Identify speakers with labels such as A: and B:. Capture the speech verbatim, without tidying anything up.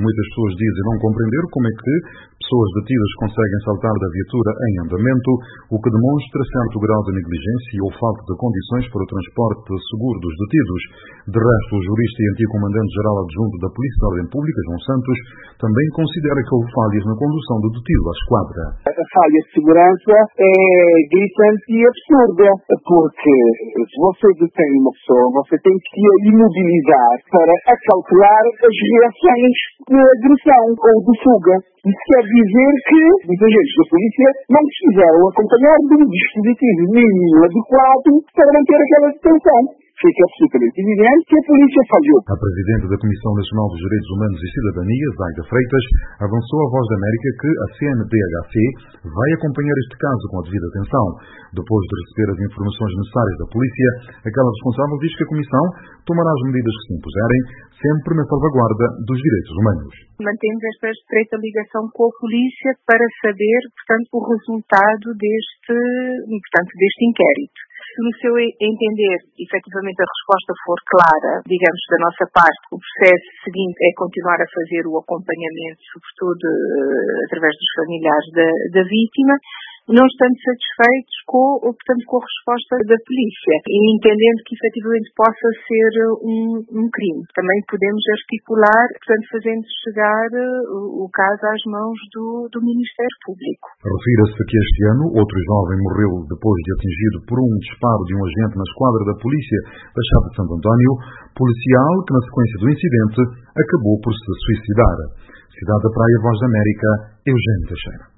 A: Muitas pessoas dizem não compreender como é que pessoas detidas conseguem saltar da viatura em andamento, o que demonstra certo grau de negligência ou falta de condições para o transporte seguro dos detidos. De resto, o jurista e antigo comandante-geral adjunto da Polícia de Ordem Pública, João Santos, também considera que houve falhas na condução do detido à esquadra.
B: A falha de segurança é gritante e absurda, porque se você detém uma pessoa, você tem que a imobilizar para acautelar as reações de agressão ou de fuga. Isso quer dizer que os agentes da polícia não precisaram acompanhar de um dispositivo mínimo adequado para manter aquela detenção. Fica absolutamente evidente que a polícia falhou.
A: A presidente da Comissão Nacional dos Direitos Humanos e Cidadania, Zaida Freitas, avançou à Voz da América que a C N D H C vai acompanhar este caso com a devida atenção. Depois de receber as informações necessárias da polícia, aquela responsável diz que a Comissão tomará as medidas que se impuserem, sempre na salvaguarda dos direitos humanos.
C: Mantemos esta estreita ligação com a polícia para saber, portanto, o resultado deste, portanto, deste inquérito. Se no seu entender, efetivamente, a resposta for clara, digamos, da nossa parte, o processo seguinte é continuar a fazer o acompanhamento, sobretudo através dos familiares da, da vítima, não estando satisfeitos com, portanto, com a resposta da polícia e entendendo que efetivamente possa ser um, um crime. Também podemos articular, portanto, fazendo chegar o, o caso às mãos do, do Ministério Público.
A: Refira-se que este ano outro jovem morreu depois de atingido por um disparo de um agente na esquadra da polícia da Chave de Santo António, policial que na sequência do incidente acabou por se suicidar. Cidade da Praia, Voz da América, Eugênio Teixeira.